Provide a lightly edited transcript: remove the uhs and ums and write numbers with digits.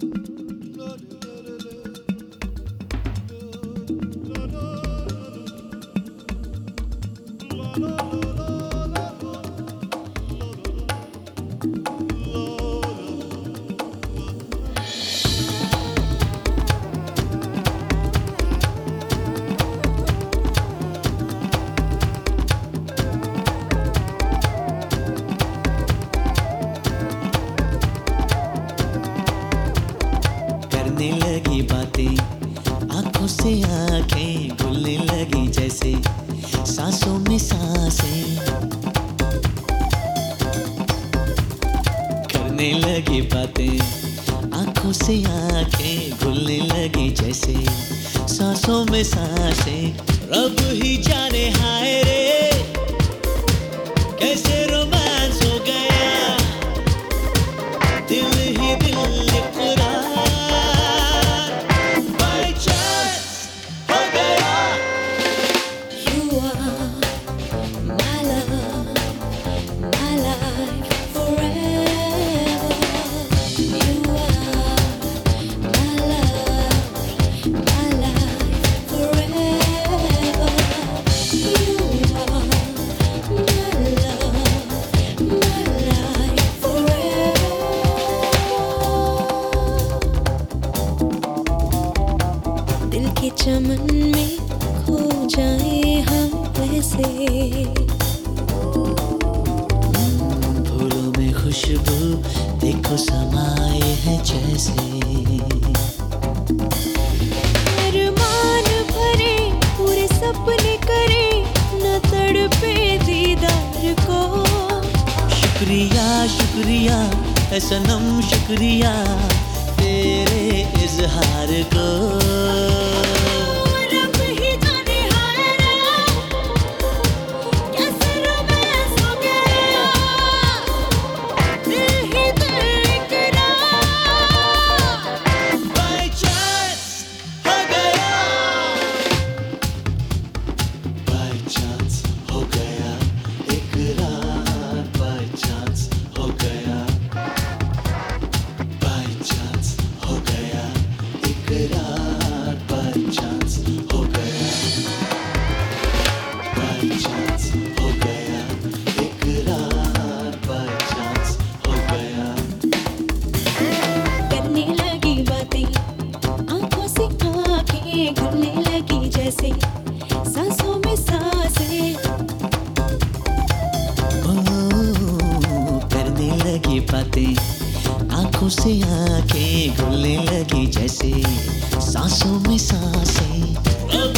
करने लगी बातें, आंखों से आंखें घुलने लगी जैसे सांसों में सांसें। करने लगी बातें, आंखों से आंखें घुलने लगी जैसे सांसों में सांसें। रब ही जाने हाय रे कैसे रोमांस हो गया, दिल ही दिल इकरार बाय चांस हो गया। You are my love, my life forever. You are my love, my life forever. You are my love, my life forever. दिल के चमन में खो जाए हम ऐसे, फूलों में खुशबू देखो समाए है जैसे। अरमान भरे पूरे सपने करे न तड़पे दीदार को। शुक्रिया शुक्रिया है सनम शुक्रिया तेरे इजहार को। रब ही जाने हाय रे कैसे रोमांस हो गया, दिल ही दिल इकरार। बाय चांस हो गया, बाय चांस हो गया इकरार, बाय चांस हो गया, बाय चांस हो गया इकरार, बाय चांस हो गया, बाय चांस हो गया इकरार, बाय चांस हो गया। करने लगी बातें, आंखों से आंखें घुलने लगी जैसे सांसों में सांसें। करने लगी बातें, आंखों से आंखें घुलने लगी जैसे सांसों में सांसें।